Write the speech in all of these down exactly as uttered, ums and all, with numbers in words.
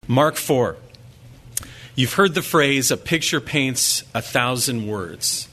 Mark four. You've heard the phrase, a picture paints a thousand words.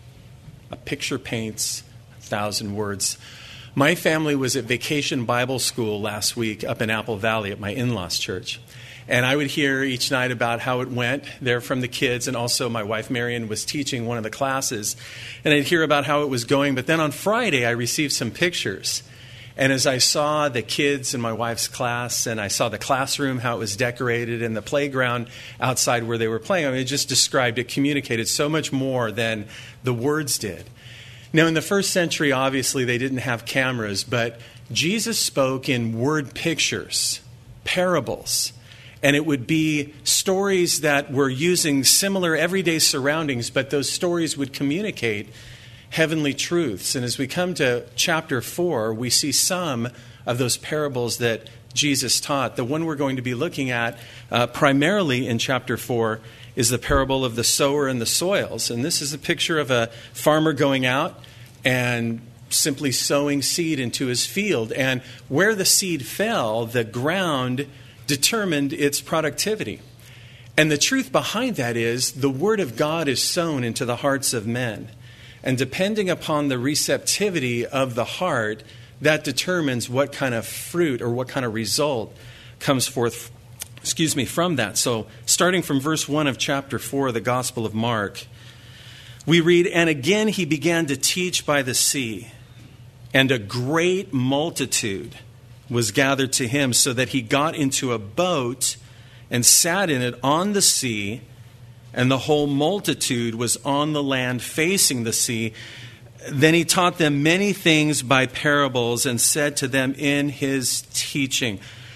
A picture paints a thousand words. My family was at Vacation Bible School last week up in Apple Valley at my in-laws church. And I would hear each night about how it went there from the kids. And also my wife, Marion, was teaching one of the classes. And I'd hear about how it was going. But then on Friday, I received some pictures. And as I saw the kids in my wife's class, and I saw the classroom, how it was decorated, and the playground outside where they were playing, I mean, it just described, it communicated so much more than the words did. Now, in the first century, obviously, they didn't have cameras, but Jesus spoke in word pictures, parables. And it would be stories that were using similar everyday surroundings, but those stories would communicate heavenly truths. And as we come to chapter four, we see some of those parables that Jesus taught. The one we're going to be looking at uh, primarily in chapter four is the parable of the sower and the soils. And this is a picture of a farmer going out and simply sowing seed into his field. And where the seed fell, the ground determined its productivity. And the truth behind that is the word of God is sown into the hearts of men. And depending upon the receptivity of the heart, that determines what kind of fruit or what kind of result comes forth, excuse me, from that. So starting from verse one of chapter four of the Gospel of Mark, we read, "And again he began to teach by the sea, and a great multitude was gathered to him, so that he got into a boat and sat in it on the sea, and the whole multitude was on the land facing the sea. Then he taught them many things by parables and said to them in his teaching."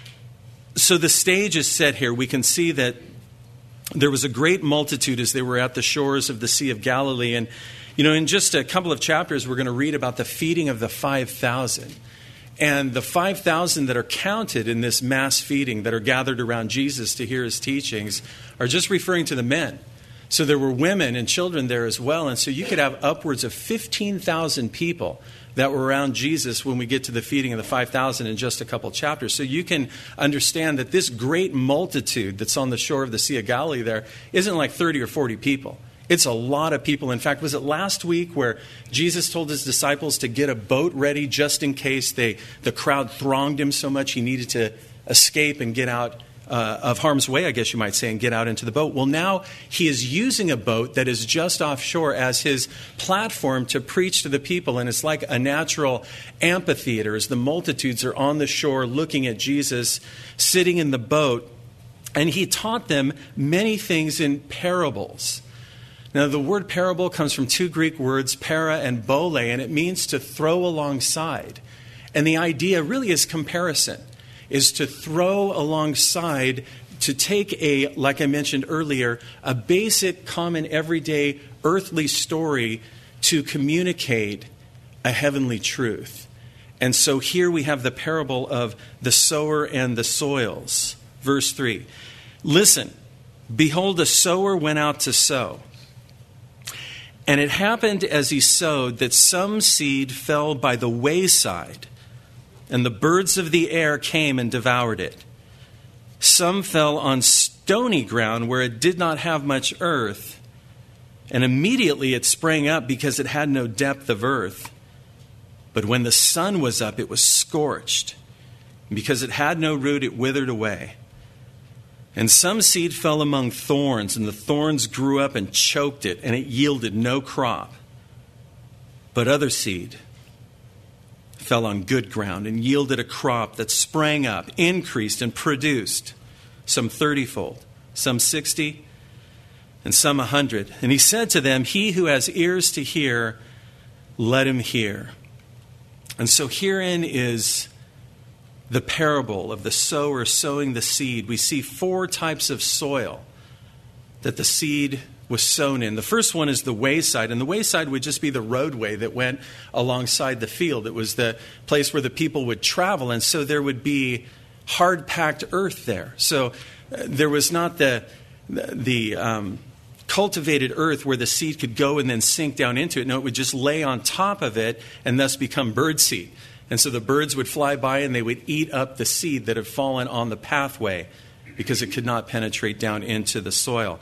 So the stage is set here. We can see that there was a great multitude as they were at the shores of the Sea of Galilee. And, you know, in just a couple of chapters, we're going to read about the feeding of the five thousand. And the five thousand that are counted in this mass feeding that are gathered around Jesus to hear his teachings are just referring to the men. So there were women and children there as well. And so you could have upwards of fifteen thousand people that were around Jesus when we get to the feeding of the five thousand in just a couple chapters. So you can understand that this great multitude that's on the shore of the Sea of Galilee there isn't like thirty or forty people. It's a lot of people. In fact, was it last week where Jesus told his disciples to get a boat ready just in case they the crowd thronged him so much he needed to escape and get out uh, of harm's way, I guess you might say, and get out into the boat? Well, now he is using a boat that is just offshore as his platform to preach to the people. And it's like a natural amphitheater as the multitudes are on the shore looking at Jesus sitting in the boat. And he taught them many things in parables. Now, the word parable comes from two Greek words, para and bole, and it means to throw alongside. And the idea really is comparison, is to throw alongside, to take a, like I mentioned earlier, a basic, common, everyday, earthly story to communicate a heavenly truth. And so here we have the parable of the sower and the soils. Verse three, "Listen, behold, a sower went out to sow. And it happened as he sowed that some seed fell by the wayside, and the birds of the air came and devoured it. Some fell on stony ground where it did not have much earth, and immediately it sprang up because it had no depth of earth. But when the sun was up, it was scorched. And because it had no root, it withered away. And some seed fell among thorns, and the thorns grew up and choked it, and it yielded no crop. But other seed fell on good ground and yielded a crop that sprang up, increased, and produced, some thirty-fold, some sixty, and some a hundred. And he said to them, He who has ears to hear, let him hear." And so herein is the parable of the sower sowing the seed. We see four types of soil that the seed was sown in. The first one is the wayside, and the wayside would just be the roadway that went alongside the field. It was the place where the people would travel, and so there would be hard-packed earth there. So uh, there was not the the um, cultivated earth where the seed could go and then sink down into it. No, it would just lay on top of it and thus become bird seed. And so the birds would fly by and they would eat up the seed that had fallen on the pathway because it could not penetrate down into the soil.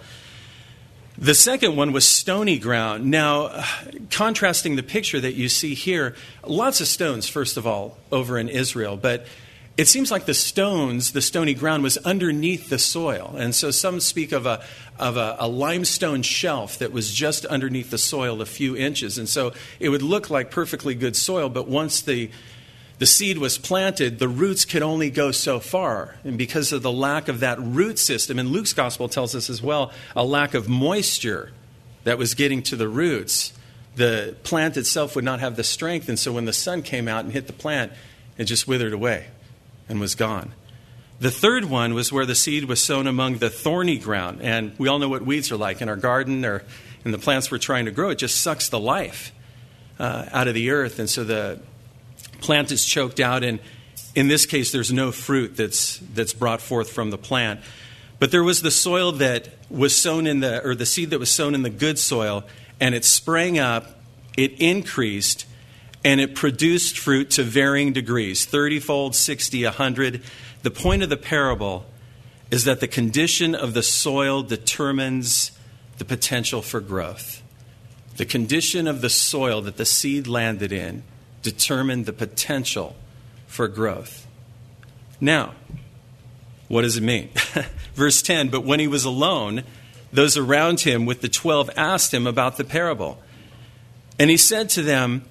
The second one was stony ground. Now, contrasting the picture that you see here, lots of stones, first of all, over in Israel, but it seems like the stones, the stony ground, was underneath the soil. And so some speak of a of a, a limestone shelf that was just underneath the soil a few inches. And so it would look like perfectly good soil, but once the the seed was planted, the roots could only go so far. And because of the lack of that root system, and Luke's gospel tells us as well, a lack of moisture that was getting to the roots, the plant itself would not have the strength. And so when the sun came out and hit the plant, it just withered away and was gone. The third one was where the seed was sown among the thorny ground. And we all know what weeds are like in our garden or in the plants we're trying to grow. It just sucks the life uh, out of the earth. And so the plant is choked out, and in this case, there's no fruit that's that's brought forth from the plant. But there was the soil that was sown in the, or the seed that was sown in the good soil, and it sprang up, it increased, and it produced fruit to varying degrees, thirty-fold, sixty, one hundred. The point of the parable is that the condition of the soil determines the potential for growth. The condition of the soil that the seed landed in determined the potential for growth. Now, what does it mean? Verse ten, but when he was alone, those around him with the twelve asked him about the parable. And he said to them,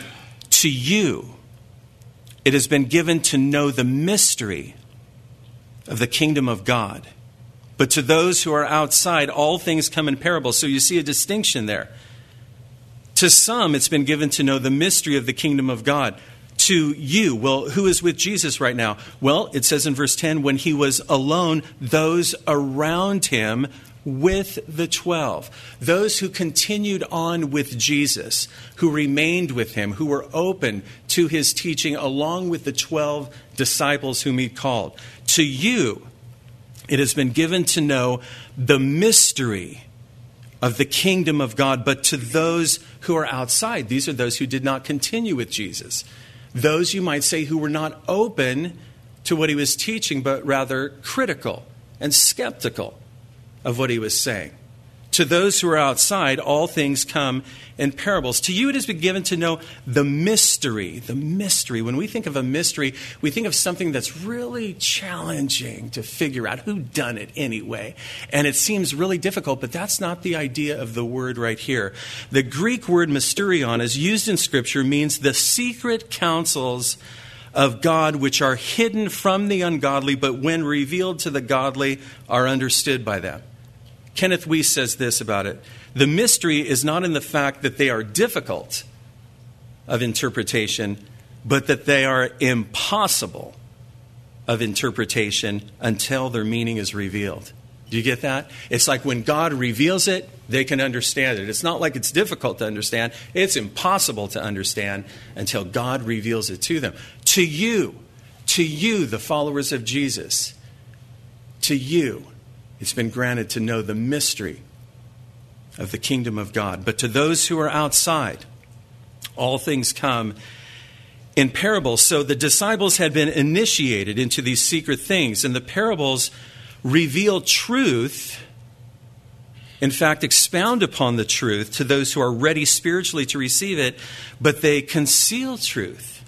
to you it has been given to know the mystery of the kingdom of God. But to those who are outside, all things come in parables. So you see a distinction there. To some, it's been given to know the mystery of the kingdom of God. To you, well, who is with Jesus right now? Well, it says in verse ten, when he was alone, those around him with the twelve. Those who continued on with Jesus, who remained with him, who were open to his teaching, along with the twelve disciples whom he called. To you, it has been given to know the mystery of the kingdom of God, but to those who are outside, these are those who did not continue with Jesus. Those, you might say, who were not open to what he was teaching, but rather critical and skeptical of what he was saying. To those who are outside, all things come in parables. To you it has been given to know the mystery. The mystery. When we think of a mystery, we think of something that's really challenging to figure out. Who done it anyway? And it seems really difficult, but that's not the idea of the word right here. The Greek word mysterion, as used in Scripture, means the secret counsels of God which are hidden from the ungodly, but when revealed to the godly are understood by them. Kenneth Weiss says this about it. The mystery is not in the fact that they are difficult of interpretation, but that they are impossible of interpretation until their meaning is revealed. Do you get that? It's like when God reveals it, they can understand it. It's not like it's difficult to understand. It's impossible to understand until God reveals it to them. To you, to you, the followers of Jesus, to you, it's been granted to know the mystery of the kingdom of God. But to those who are outside, all things come in parables. So the disciples had been initiated into these secret things, and the parables reveal truth, in fact, expound upon the truth to those who are ready spiritually to receive it, but they conceal truth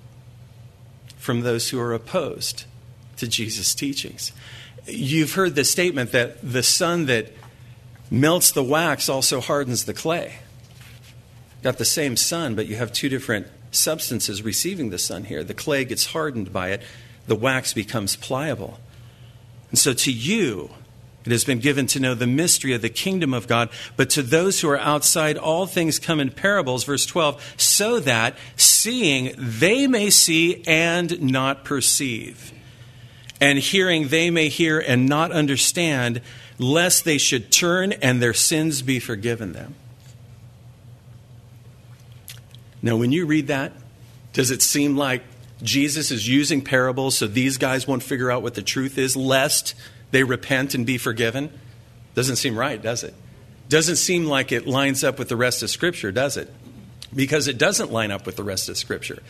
from those who are opposed to Jesus' teachings. You've heard the statement that the sun that melts the wax also hardens the clay. Got the same sun, but you have two different substances receiving the sun here. The clay gets hardened by it. The wax becomes pliable. And so to you, it has been given to know the mystery of the kingdom of God, but to those who are outside, all things come in parables, verse twelve, so that seeing they may see and not perceive, and hearing they may hear and not understand, lest they should turn and their sins be forgiven them. Now, when you read that, does it seem like Jesus is using parables so these guys won't figure out what the truth is, lest they repent and be forgiven? Doesn't seem right, does it? Doesn't seem like it lines up with the rest of Scripture, does it? Because it doesn't line up with the rest of Scripture.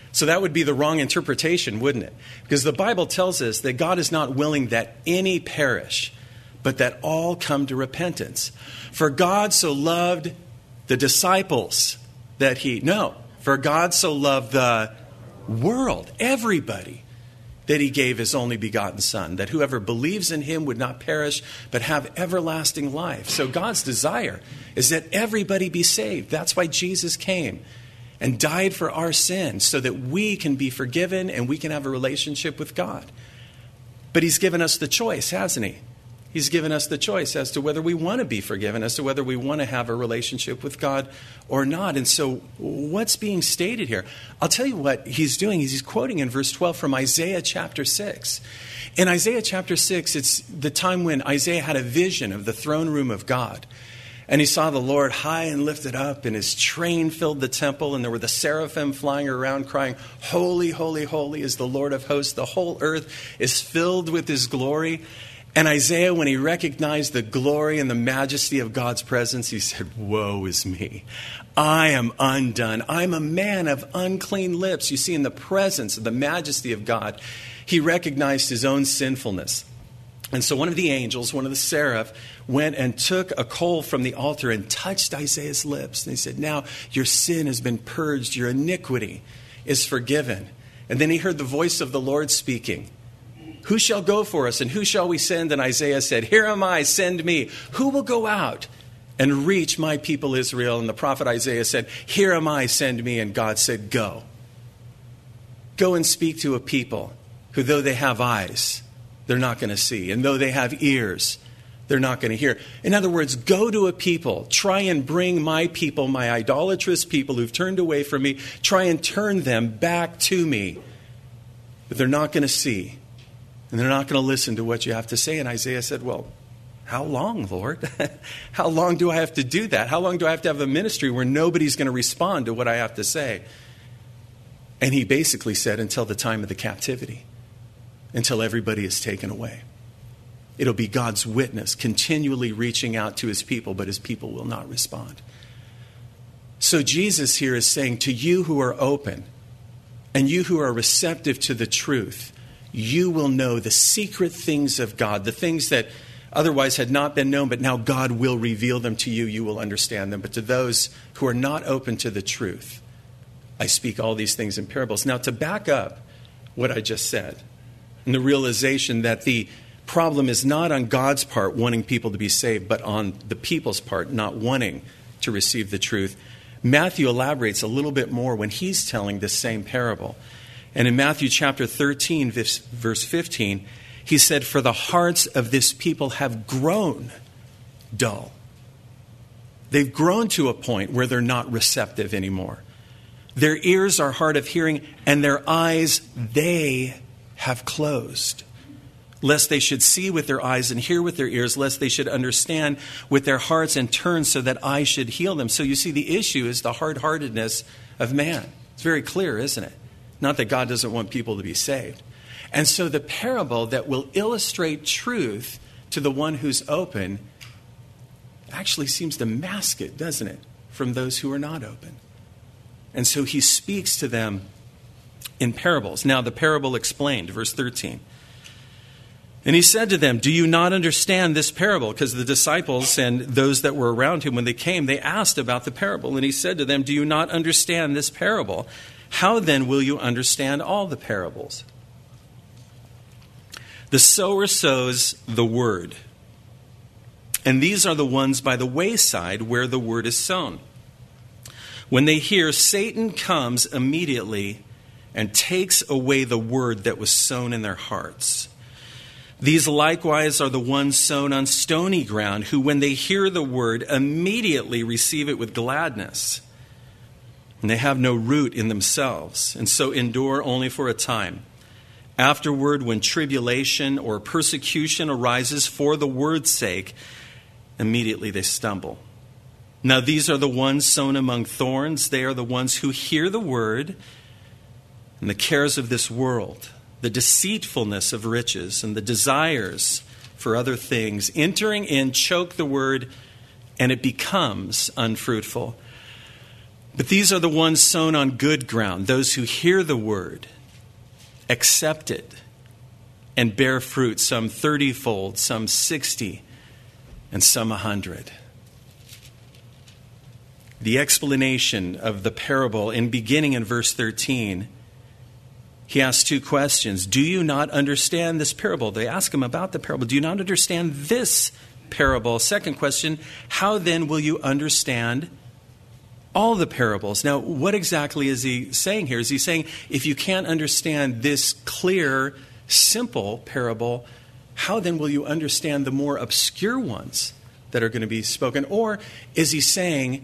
So that would be the wrong interpretation, wouldn't it? Because the Bible tells us that God is not willing that any perish, but that all come to repentance. For God so loved the disciples that he, no, for God so loved the world, everybody, that he gave his only begotten Son, that whoever believes in him would not perish, but have everlasting life. So God's desire is that everybody be saved. That's why Jesus came and died for our sins, so that we can be forgiven and we can have a relationship with God. But he's given us the choice, hasn't he? He's given us the choice as to whether we want to be forgiven, as to whether we want to have a relationship with God or not. And so what's being stated here? I'll tell you what he's doing. He's quoting in verse twelve from Isaiah chapter six. In Isaiah chapter six, it's the time when Isaiah had a vision of the throne room of God. And he saw the Lord high and lifted up, and his train filled the temple, and there were the seraphim flying around crying, "Holy, holy, holy is the Lord of hosts. The whole earth is filled with his glory." And Isaiah, when he recognized the glory and the majesty of God's presence, he said, "Woe is me. I am undone. I'm a man of unclean lips." You see, in the presence of the majesty of God, he recognized his own sinfulness. And so one of the angels, one of the seraph, went and took a coal from the altar and touched Isaiah's lips. And he said, "Now your sin has been purged. Your iniquity is forgiven." And then he heard the voice of the Lord speaking. "Who shall go for us, and who shall we send?" And Isaiah said, "Here am I, send me. Who will go out and reach my people Israel?" And the prophet Isaiah said, "Here am I, send me." And God said, "Go. Go and speak to a people who, though they have eyes, they're not going to see. And though they have ears, they're not going to hear." In other words, go to a people. Try and bring my people, my idolatrous people who've turned away from me, try and turn them back to me. But they're not going to see. And they're not going to listen to what you have to say. And Isaiah said, "Well, how long, Lord? How long do I have to do that? How long do I have to have a ministry where nobody's going to respond to what I have to say?" And he basically said, until the time of the captivity, until everybody is taken away. It'll be God's witness continually reaching out to his people, but his people will not respond. So Jesus here is saying to you who are open and you who are receptive to the truth, you will know the secret things of God, the things that otherwise had not been known, but now God will reveal them to you. You will understand them. But to those who are not open to the truth, I speak all these things in parables. Now, to back up what I just said, and the realization that the problem is not on God's part wanting people to be saved, but on the people's part not wanting to receive the truth, Matthew elaborates a little bit more when he's telling this same parable. And in Matthew chapter thirteen, verse fifteen, he said, "For the hearts of this people have grown dull." They've grown to a point where they're not receptive anymore. Their ears are hard of hearing, and their eyes they have closed, lest they should see with their eyes and hear with their ears, lest they should understand with their hearts and turn so that I should heal them. So you see, the issue is the hard-heartedness of man. It's very clear, isn't it? Not that God doesn't want people to be saved. And so the parable that will illustrate truth to the one who's open actually seems to mask it, doesn't it, from those who are not open. And so he speaks to them in parables. Now, the parable explained, verse thirteen. "And he said to them, 'Do you not understand this parable?'" Because the disciples and those that were around him, when they came, they asked about the parable. And he said to them, "Do you not understand this parable? How then will you understand all the parables? The sower sows the word. And these are the ones by the wayside where the word is sown. When they hear, Satan comes immediately and takes away the word that was sown in their hearts. These likewise are the ones sown on stony ground, who when they hear the word immediately receive it with gladness. And they have no root in themselves, and so endure only for a time. Afterward, when tribulation or persecution arises for the word's sake, immediately they stumble. Now these are the ones sown among thorns. They are the ones who hear the word, and the cares of this world, the deceitfulness of riches, and the desires for other things, entering in, choke the word, and it becomes unfruitful. But these are the ones sown on good ground, those who hear the word, accept it, and bear fruit, some thirty-fold, some sixty, and some a hundred. The explanation of the parable, in beginning in verse thirteen, he asks two questions. Do you not understand this parable? They ask him about the parable. Do you not understand this parable? Second question, how then will you understand all the parables? Now, what exactly is he saying here? Is he saying if you can't understand this clear, simple parable, how then will you understand the more obscure ones that are going to be spoken? Or is he saying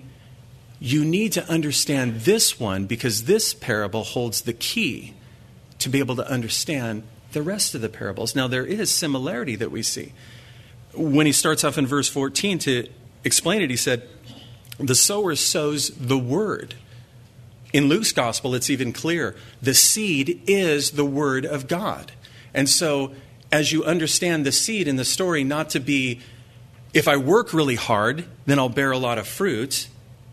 you need to understand this one because this parable holds the key to be able to understand the rest of the parables? Now, there is similarity that we see. When he starts off in verse fourteen to explain it, he said, the sower sows the word. In Luke's gospel, it's even clearer. The seed is the word of God. And so, as you understand the seed in the story, not to be, if I work really hard, then I'll bear a lot of fruit,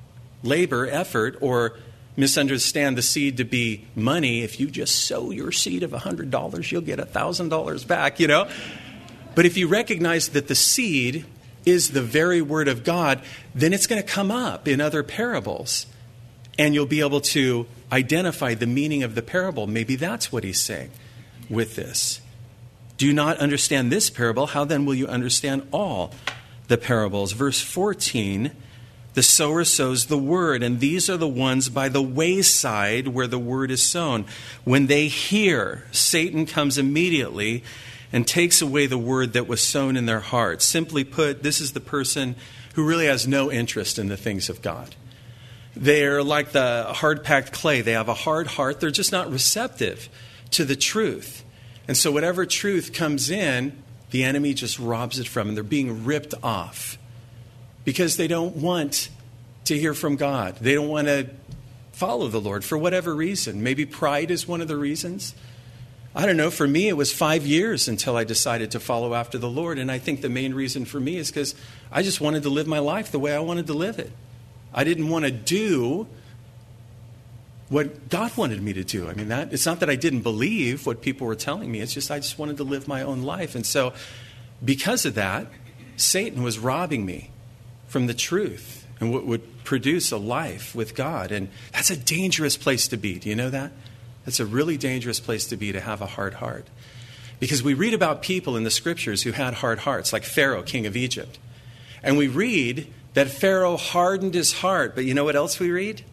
labor, effort, or misunderstand the seed to be money. If you just sow your seed of one hundred dollars, you'll get one thousand dollars back, you know. But if you recognize that the seed is the very word of God, then it's going to come up in other parables. And you'll be able to identify the meaning of the parable. Maybe that's what he's saying with this. Do you not understand this parable? How then will you understand all the parables? Verse fourteen, the sower sows the word, and these are the ones by the wayside where the word is sown. When they hear, Satan comes immediately and takes away the word that was sown in their hearts. Simply put, this is the person who really has no interest in the things of God. They're like the hard-packed clay. They have a hard heart. They're just not receptive to the truth. And so whatever truth comes in, the enemy just robs it from them. They're being ripped off because they don't want to hear from God. They don't want to follow the Lord for whatever reason. Maybe pride is one of the reasons. I don't know. For me, it was five years until I decided to follow after the Lord. And I think the main reason for me is because I just wanted to live my life the way I wanted to live it. I didn't want to do what God wanted me to do. I mean, that it's not that I didn't believe what people were telling me. It's just I just wanted to live my own life. And so because of that, Satan was robbing me from the truth and what would produce a life with God. And that's a dangerous place to be. Do you know that? That's a really dangerous place to be, to have a hard heart. Because we read about people in the scriptures who had hard hearts, like Pharaoh, king of Egypt. And we read that Pharaoh hardened his heart. But you know what else we read?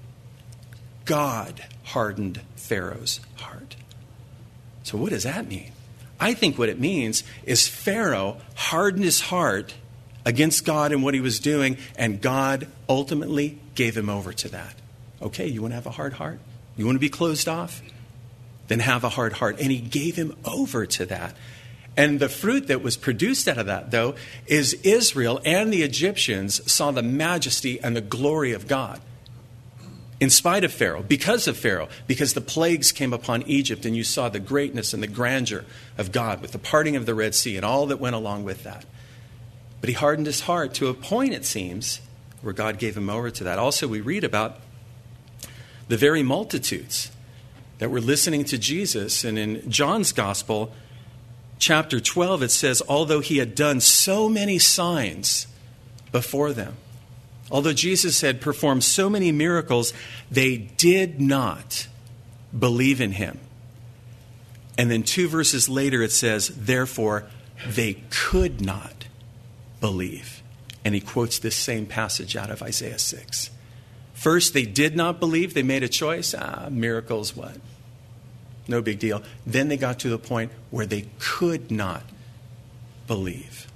God hardened Pharaoh's heart. So what does that mean? I think what it means is Pharaoh hardened his heart against God and what he was doing, and God ultimately gave him over to that. Okay, you want to have a hard heart? You want to be closed off? Then have a hard heart. And he gave him over to that. And the fruit that was produced out of that, though, is Israel and the Egyptians saw the majesty and the glory of God. In spite of Pharaoh, because of Pharaoh, because the plagues came upon Egypt and you saw the greatness and the grandeur of God with the parting of the Red Sea and all that went along with that. But he hardened his heart to a point, it seems, where God gave him over to that. Also, we read about the very multitudes that were listening to Jesus. And in John's Gospel, chapter twelve, it says, although he had done so many signs before them, although Jesus had performed so many miracles, they did not believe in him. And then two verses later it says, therefore, they could not believe. And he quotes this same passage out of Isaiah six. First, they did not believe. They made a choice. Ah, miracles, what? No big deal. Then they got to the point where they could not believe.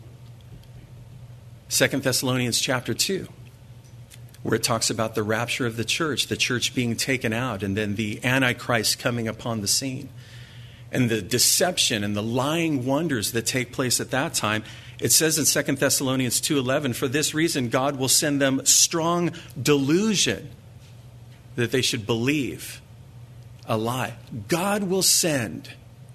Second Thessalonians chapter two, where it talks about the rapture of the church, the church being taken out, and then the Antichrist coming upon the scene, and the deception and the lying wonders that take place at that time. It says in Second Thessalonians two eleven, for this reason God will send them strong delusion that they should believe a lie. God will send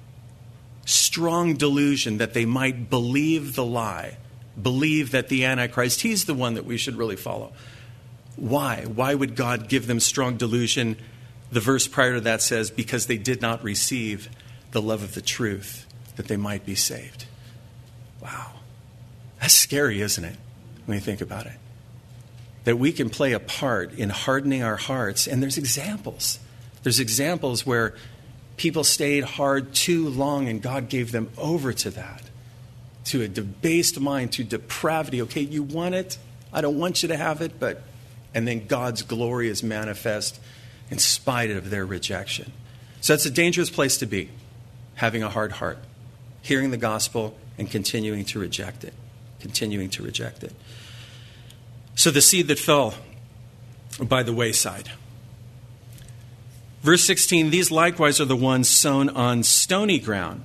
strong delusion that they might believe the lie, believe that the Antichrist, he's the one that we should really follow. Why? Why would God give them strong delusion? The verse prior to that says, because they did not receive the love of the truth, that they might be saved. Wow. That's scary, isn't it, when you think about it? That we can play a part in hardening our hearts. And there's examples. There's examples where people stayed hard too long and God gave them over to that, to a debased mind, to depravity. Okay, you want it? I don't want you to have it, but... And then God's glory is manifest in spite of their rejection. So that's a dangerous place to be, having a hard heart, hearing the gospel and continuing to reject it, continuing to reject it. So the seed that fell by the wayside. Verse sixteen, these likewise are the ones sown on stony ground,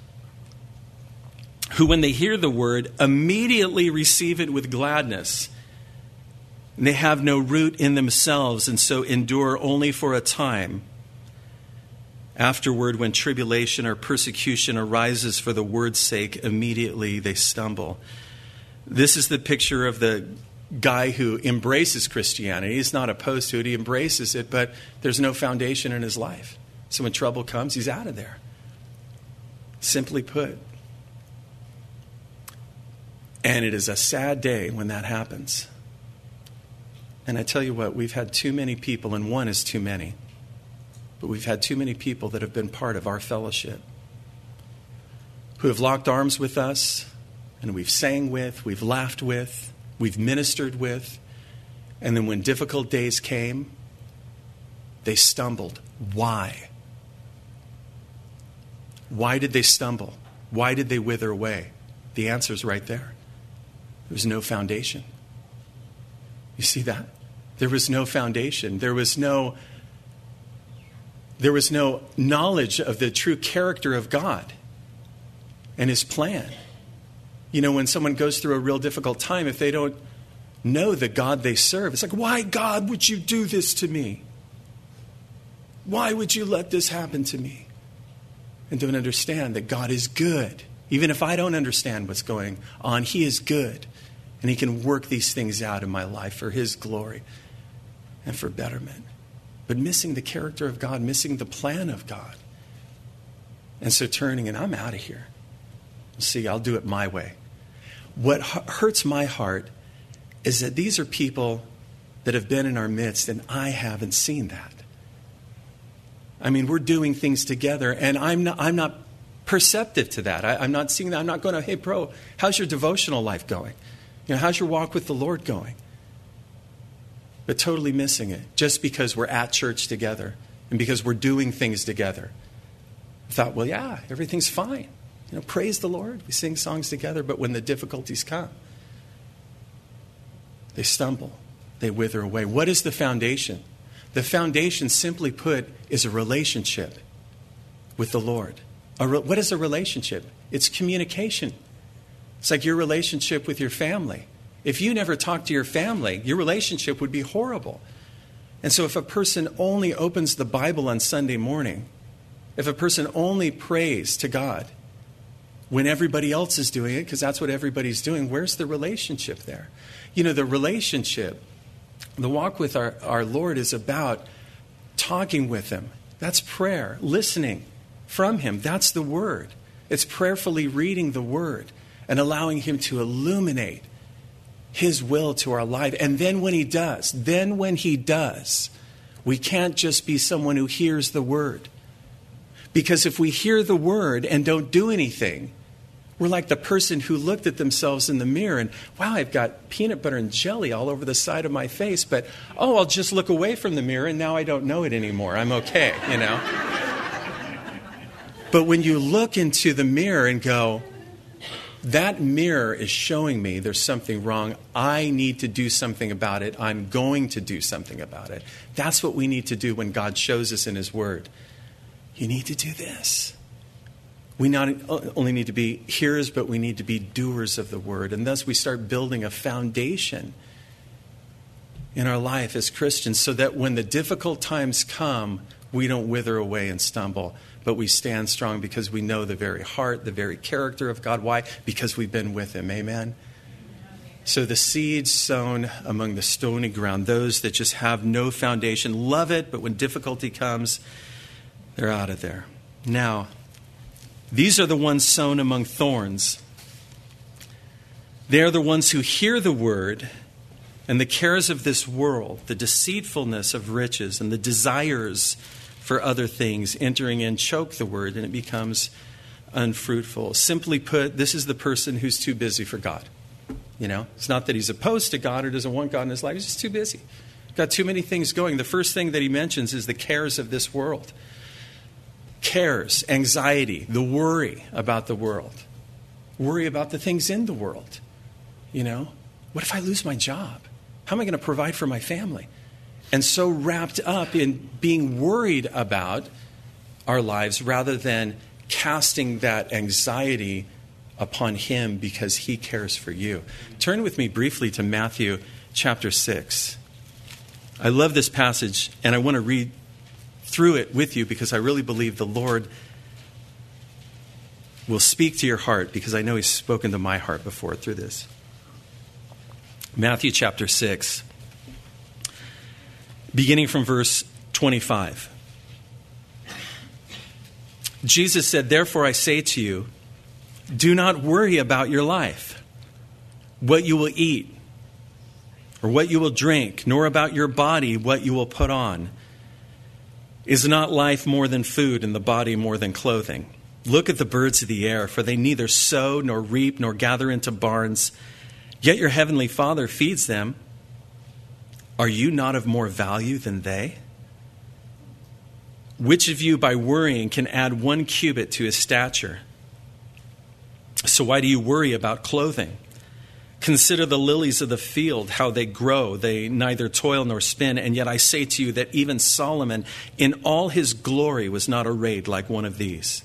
who when they hear the word, immediately receive it with gladness. And they have no root in themselves, and so endure only for a time. Afterward, when tribulation or persecution arises for the word's sake, immediately they stumble. This is the picture of the guy who embraces Christianity. He's not opposed to it. He embraces it, but there's no foundation in his life. So when trouble comes, he's out of there. Simply put. And it is a sad day when that happens. And I tell you what, we've had too many people, and one is too many, but we've had too many people that have been part of our fellowship, who have locked arms with us, and we've sang with, we've laughed with, we've ministered with, and then when difficult days came, they stumbled. Why? Why did they stumble? Why did they wither away? The answer's right there. There was no foundation. You see that? There was no foundation. There was no, there was no knowledge of the true character of God and his plan. You know, when someone goes through a real difficult time, if they don't know the God they serve, it's like, why, God, would you do this to me? Why would you let this happen to me? And don't understand that God is good. Even if I don't understand what's going on, he is good. And he can work these things out in my life for his glory and for betterment. But missing the character of God, missing the plan of God. And so turning, and I'm out of here. See, I'll do it my way. What hurts my heart is that these are people that have been in our midst, and I haven't seen that. I mean, we're doing things together, and I'm not, I'm not perceptive to that. I, I'm not seeing that. I'm not going to, hey, bro, how's your devotional life going? You know, how's your walk with the Lord going? But totally missing it just because we're at church together and because we're doing things together. I thought, well, yeah, everything's fine. You know, praise the Lord. We sing songs together, but when the difficulties come, they stumble. They wither away. What is the foundation? The foundation, simply put, is a relationship with the Lord. A re- what is a relationship? It's communication. It's like your relationship with your family. If you never talk to your family, your relationship would be horrible. And so if a person only opens the Bible on Sunday morning, if a person only prays to God when everybody else is doing it, because that's what everybody's doing, where's the relationship there? You know, the relationship, the walk with our, our Lord is about talking with him. That's prayer. Listening from him. That's the word. It's prayerfully reading the word and allowing him to illuminate his will to our life. And then when he does, then when he does, we can't just be someone who hears the word. Because if we hear the word and don't do anything, we're like the person who looked at themselves in the mirror and, wow, I've got peanut butter and jelly all over the side of my face, but, oh, I'll just look away from the mirror and now I don't know it anymore. I'm okay, you know. But when you look into the mirror and go, that mirror is showing me there's something wrong. I need to do something about it. I'm going to do something about it. That's what we need to do when God shows us in his word. You need to do this. We not only need to be hearers, but we need to be doers of the word. And thus we start building a foundation in our life as Christians so that when the difficult times come, we don't wither away and stumble, but we stand strong because we know the very heart, the very character of God. Why? Because we've been with him. Amen? So the seeds sown among the stony ground, those that just have no foundation, love it, but when difficulty comes, they're out of there. Now, these are the ones sown among thorns. They are the ones who hear the word, and the cares of this world, the deceitfulness of riches, and the desires for other things entering in choke the word, and it becomes unfruitful. Simply put, this is the person who's too busy for God. You know, it's not that he's opposed to God or doesn't want God in his life. He's just too busy. Got too many things going. The first thing that he mentions is the cares of this world. Cares, anxiety, the worry about the world. Worry about the things in the world. You know, what if I lose my job? How am I going to provide for my family? And so wrapped up in being worried about our lives rather than casting that anxiety upon him because he cares for you. Turn with me briefly to Matthew chapter six. I love this passage, and I want to read through it with you because I really believe the Lord will speak to your heart because I know he's spoken to my heart before through this. Matthew chapter six, beginning from verse twenty-five. Jesus said, "Therefore I say to you, do not worry about your life, what you will eat, or what you will drink, nor about your body, what you will put on. Is not life more than food, and the body more than clothing? Look at the birds of the air, for they neither sow, nor reap, nor gather into barns, yet your heavenly Father feeds them. Are you not of more value than they? Which of you, by worrying, can add one cubit to his stature? So why do you worry about clothing? Consider the lilies of the field, how they grow. They neither toil nor spin. And yet I say to you that even Solomon in all his glory was not arrayed like one of these.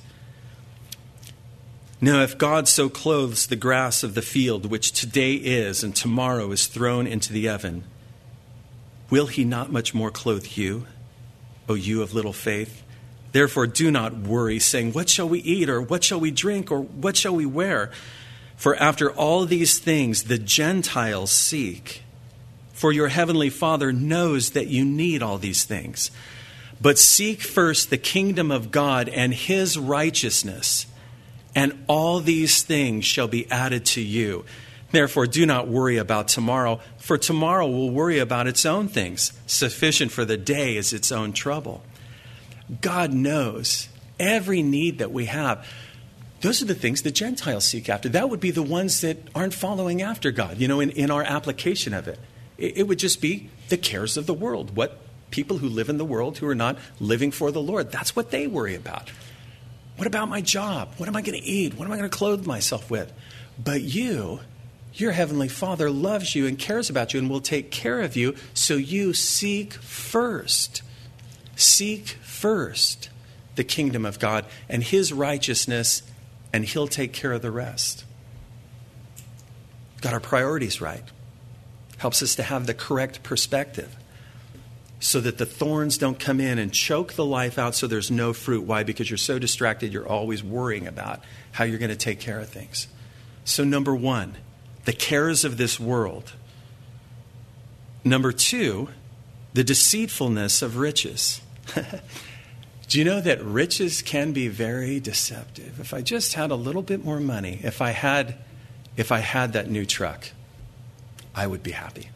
Now, if God so clothes the grass of the field, which today is and tomorrow is thrown into the oven, will he not much more clothe you, O you of little faith? Therefore, do not worry, saying, what shall we eat, or what shall we drink, or what shall we wear? For after all these things the Gentiles seek. For your heavenly Father knows that you need all these things. But seek first the kingdom of God and his righteousness, and all these things shall be added to you. Therefore, do not worry about tomorrow, for tomorrow will worry about its own things. Sufficient for the day is its own trouble." God knows every need that we have. Those are the things the Gentiles seek after. That would be the ones that aren't following after God, you know, in, in our application of it. it. It would just be the cares of the world. What people who live in the world who are not living for the Lord, that's what they worry about. What about my job? What am I going to eat? What am I going to clothe myself with? But you, your heavenly Father loves you and cares about you and will take care of you. So you seek first. Seek first the kingdom of God and his righteousness, and he'll take care of the rest. Got our priorities right. Helps us to have the correct perspective so that the thorns don't come in and choke the life out so there's no fruit. Why? Because you're so distracted, you're always worrying about how you're going to take care of things. So number one, the cares of this world. Number two, the deceitfulness of riches. Do you know that riches can be very deceptive? If I just had a little bit more money, if I had, if I had that new truck, I would be happy.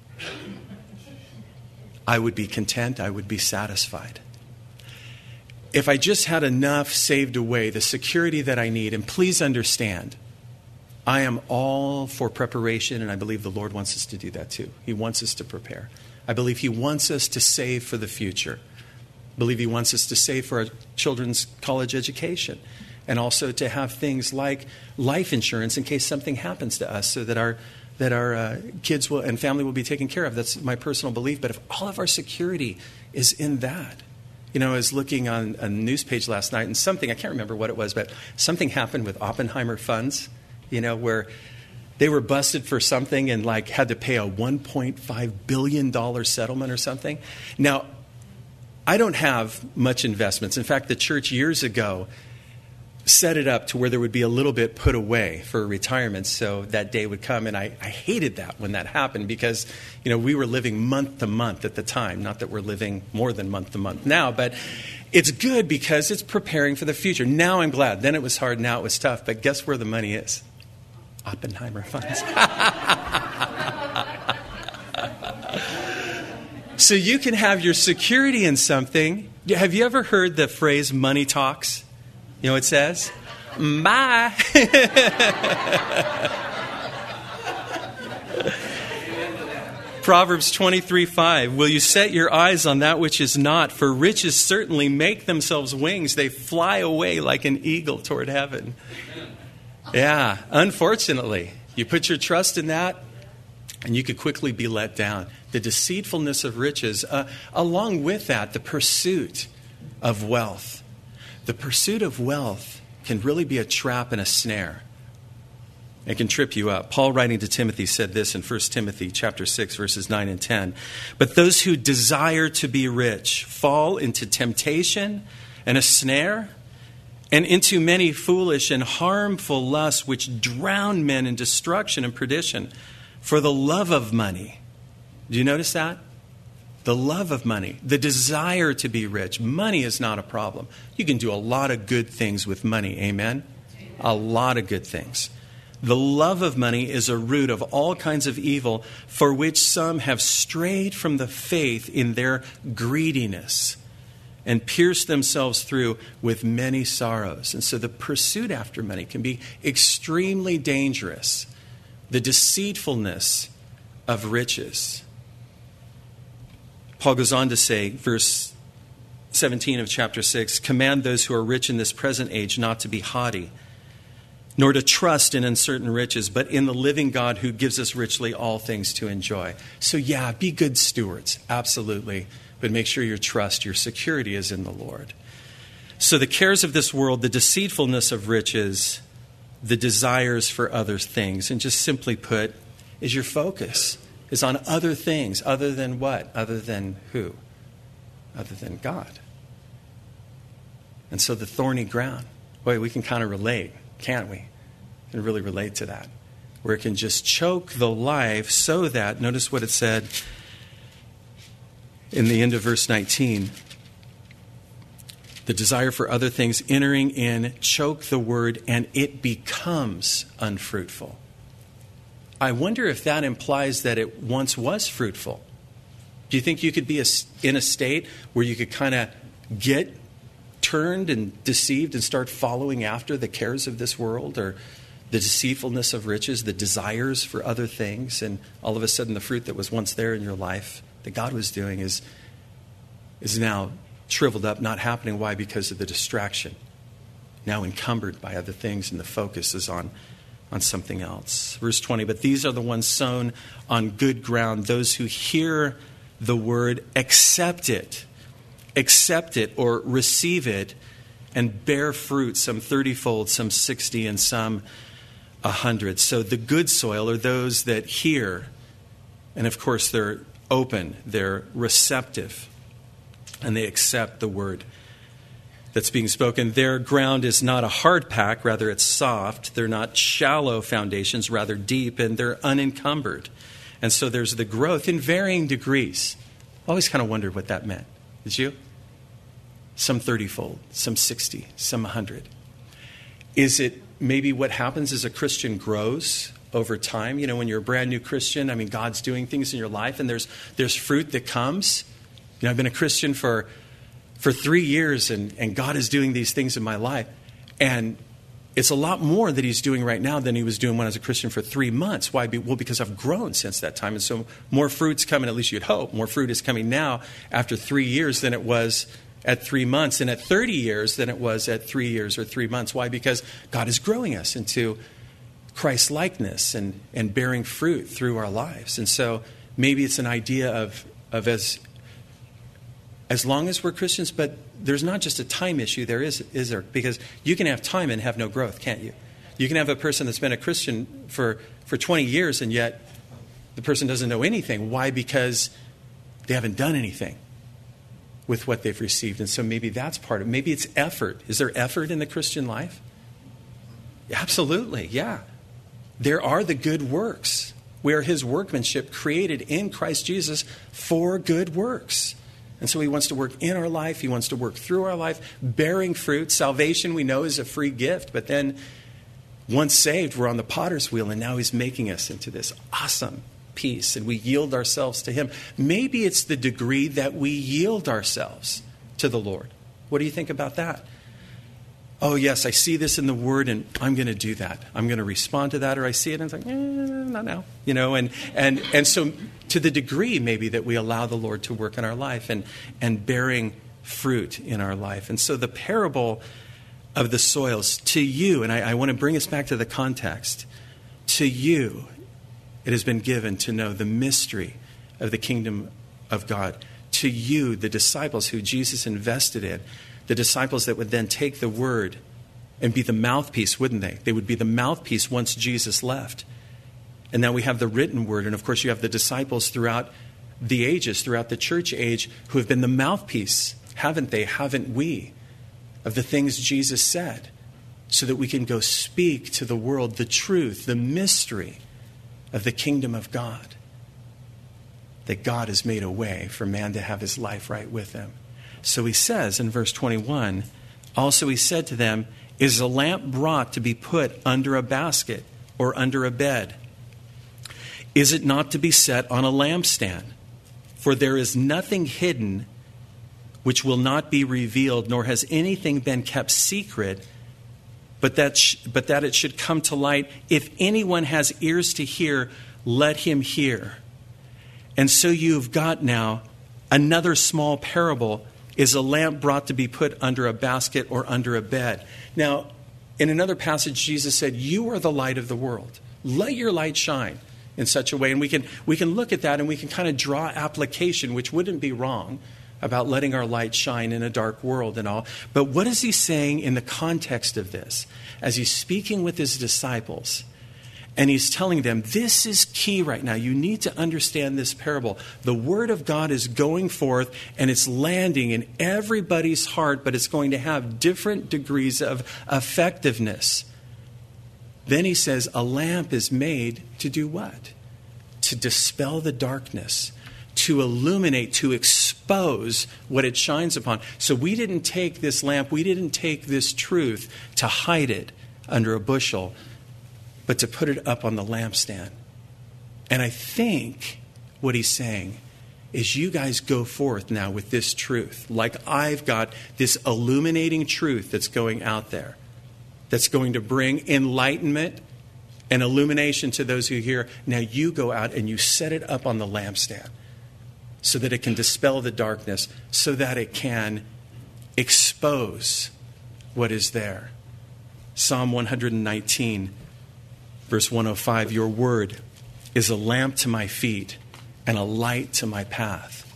I would be content. I would be satisfied. If I just had enough saved away, the security that I need, and please understand, I am all for preparation, and I believe the Lord wants us to do that too. He wants us to prepare. I believe he wants us to save for the future. I believe he wants us to save for our children's college education, and also to have things like life insurance in case something happens to us so that our that our uh, kids will and family will be taken care of. That's my personal belief. But if all of our security is in that, you know, I was looking on a news page last night and something, I can't remember what it was, but something happened with Oppenheimer funds, you know, where they were busted for something and like had to pay a one point five billion dollars settlement or something. Now, I don't have much investments. In fact, the church years ago set it up to where there would be a little bit put away for retirement so that day would come. And I, I hated that when that happened because, you know, we were living month to month at the time. Not that we're living more than month to month now, but it's good because it's preparing for the future. Now I'm glad. Then it was hard. Now it was tough. But guess where the money is? Oppenheimer funds. So you can have your security in something. Have you ever heard the phrase money talks? You know what it says? Bye. Proverbs twenty-three five. Will you set your eyes on that which is not? For riches certainly make themselves wings. They fly away like an eagle toward heaven. Yeah, unfortunately, you put your trust in that and you could quickly be let down. The deceitfulness of riches, uh, along with that, the pursuit of wealth. The pursuit of wealth can really be a trap and a snare. It can trip you up. Paul, writing to Timothy, said this in First Timothy chapter six, verses nine and ten. But those who desire to be rich fall into temptation and a snare, and into many foolish and harmful lusts which drown men in destruction and perdition. For the love of money. Do you notice that? The love of money, the desire to be rich. Money is not a problem. You can do a lot of good things with money. Amen? Amen. A lot of good things. The love of money is a root of all kinds of evil, for which some have strayed from the faith in their greediness and pierced themselves through with many sorrows. And so the pursuit after money can be extremely dangerous. The deceitfulness of riches. Paul goes on to say, verse seventeen of chapter six, command those who are rich in this present age not to be haughty, nor to trust in uncertain riches, but in the living God who gives us richly all things to enjoy. So yeah, be good stewards, absolutely, but make sure your trust, your security is in the Lord. So the cares of this world, the deceitfulness of riches, the desires for other things, and just simply put, is your focus is on other things, other than what? Other than who? Other than God. And so the thorny ground, boy, we can kind of relate, can't we? We can really relate to that. Where it can just choke the life so that, notice what it said in the end of verse nineteen, the desire for other things entering in, choke the word, and it becomes unfruitful. I wonder if that implies that it once was fruitful. Do you think you could be a, in a state where you could kind of get turned and deceived and start following after the cares of this world or the deceitfulness of riches, the desires for other things, and all of a sudden the fruit that was once there in your life that God was doing is, is now shriveled up, not happening. Why? Because of the distraction. Now encumbered by other things, and the focus is on on something else. Verse twenty, but these are the ones sown on good ground, those who hear the word, accept it, accept it or receive it, and bear fruit, some thirty-fold, some sixty, and some a hundred. So the good soil are those that hear, and of course they're open, they're receptive, and they accept the word that's being spoken. Their ground is not a hard pack, rather it's soft. They're not shallow foundations, rather deep, and they're unencumbered. And so there's the growth in varying degrees. I always kind of wondered what that meant. Did you? Some thirty-fold, some sixty, some one hundred. Is it maybe what happens as a Christian grows over time? You know, when you're a brand new Christian, I mean, God's doing things in your life, and there's there's fruit that comes. You know, I've been a Christian for for three years, and, and God is doing these things in my life. And it's a lot more that he's doing right now than he was doing when I was a Christian for three months. Why? Well, because I've grown since that time. And so more fruit's coming, at least you'd hope. More fruit is coming now after three years than it was at three months. And at thirty years than it was at three years or three months. Why? Because God is growing us into Christ's likeness and, and bearing fruit through our lives. And so maybe it's an idea of, of as... As long as we're Christians, but there's not just a time issue, there is, is there? Because you can have time and have no growth, can't you? You can have a person that's been a Christian for, for twenty years, and yet the person doesn't know anything. Why? Because they haven't done anything with what they've received. And so maybe that's part of it. Maybe it's effort. Is there effort in the Christian life? Absolutely, yeah. There are the good works. We are his workmanship created in Christ Jesus for good works. And so he wants to work in our life. He wants to work through our life, bearing fruit. Salvation, we know, is a free gift. But then once saved, we're on the potter's wheel, and now he's making us into this awesome piece, and we yield ourselves to him. Maybe it's the degree that we yield ourselves to the Lord. What do you think about that? Oh, yes, I see this in the Word, and I'm going to do that. I'm going to respond to that, or I see it, and it's like, eh, not now. You know, and, and, and so to the degree, maybe, that we allow the Lord to work in our life and, and bearing fruit in our life. And so the parable of the soils, to you, and I, I want to bring us back to the context, to you, it has been given to know the mystery of the kingdom of God. To you, the disciples who Jesus invested in, the disciples that would then take the word and be the mouthpiece, wouldn't they? They would be the mouthpiece once Jesus left. And now we have the written word. And of course, you have the disciples throughout the ages, throughout the church age, who have been the mouthpiece, haven't they? Haven't we? Of the things Jesus said, so that we can go speak to the world the truth, the mystery of the kingdom of God. That God has made a way for man to have his life right with him. So he says in verse twenty-one, also he said to them, is a lamp brought to be put under a basket or under a bed? Is it not to be set on a lampstand? For there is nothing hidden which will not be revealed, nor has anything been kept secret, but that, sh- but that it should come to light. If anyone has ears to hear, let him hear. And so you've got now another small parable. Is a lamp brought to be put under a basket or under a bed? Now, in another passage, Jesus said, you are the light of the world. Let your light shine in such a way. And we can, we can look at that and we can kind of draw application, which wouldn't be wrong, about letting our light shine in a dark world and all. But what is he saying in the context of this? As he's speaking with his disciples, and he's telling them, this is key right now. You need to understand this parable. The word of God is going forth, and it's landing in everybody's heart, but it's going to have different degrees of effectiveness. Then he says, a lamp is made to do what? To dispel the darkness, to illuminate, to expose what it shines upon. So we didn't take this lamp, we didn't take this truth to hide it under a bushel, but to put it up on the lampstand. And I think what he's saying is you guys go forth now with this truth. Like I've got this illuminating truth that's going out there, that's going to bring enlightenment and illumination to those who hear. Now you go out and you set it up on the lampstand so that it can dispel the darkness, so that it can expose what is there. Psalm one nineteen, verse one oh five, your word is a lamp to my feet and a light to my path.